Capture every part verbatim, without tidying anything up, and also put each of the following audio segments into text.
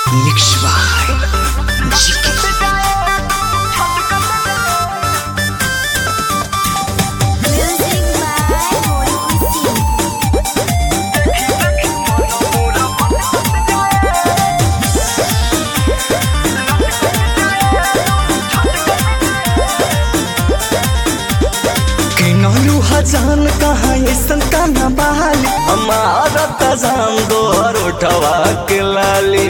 Mix by Jiki. जान कहाँ ऐसन काना बहाली हमारा तजान दोहर उठवा के लाली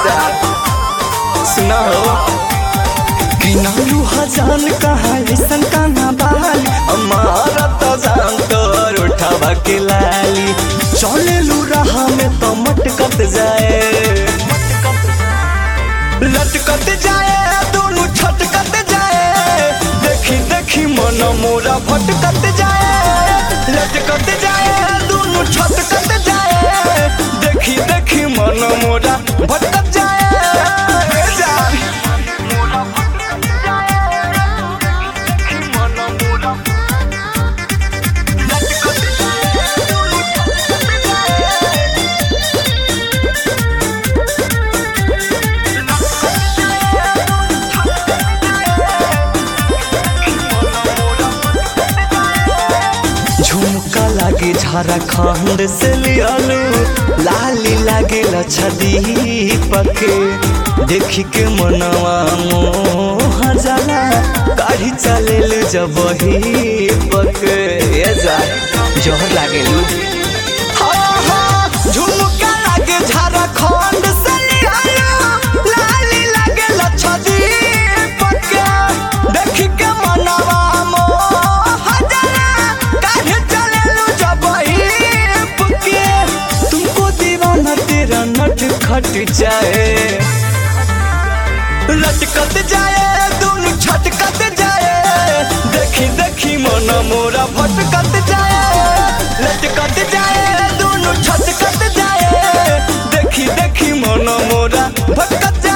सुना हो कि नालू हजान कहाँ ऐसन काना बहाली हमारा तजान दोहर उठवा के लाली चले लू रहा में तो मटकत जाए लटकत जाए दोनों छटकत जाए देखी देखी मन मोरा भटकत जाए लटकत जाए दोनों छटकत जाए देखी देखी मन मोरा भटकत जाए झुमका लागे झारखंड से लियालू लाली लागे लक्षदीपक देखी के मनवा मोह जाला काढ़ी चले जब ही पक जोहर लागे लू झुमका लागे झारखंड से लियालू लाली लागे लक्षदीपक देखी के मनवा खट जाए लटकत जाए दोनों छटकत जाए देखी देखी मन मोरा भटकत जाए लटकत जाए दोनों छटकत जाए देखी देखी मन मोरा भटकत जाए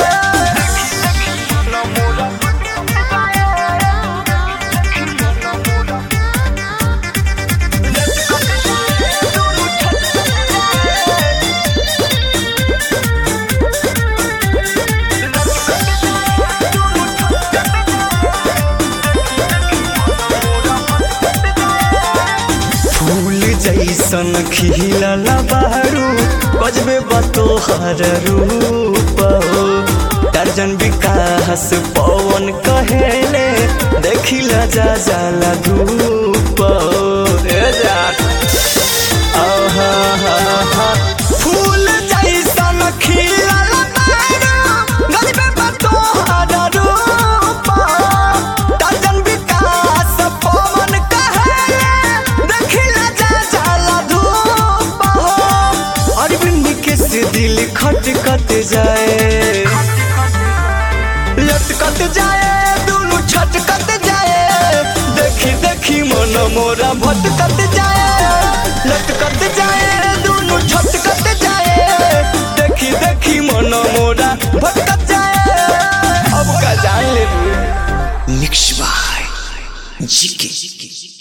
जैसन खिलल बारू बजबे बतोहर रूप हो दर्जन विकास पवन कहेले देखिला जा जाला धूप फूल जैसन खिलल बारू गजबे बतोहर रूप दर्जन विकास पवन कहेले दिल खटकत जाए लटकत जाए दोनों छटकत जाए देखी देखी मन मोरा भटकत जाए लटकत जाए दोनों छटकत जाए देखी देखी मन मोरा भटकत जाए अब का जान ले Mix by Jiki.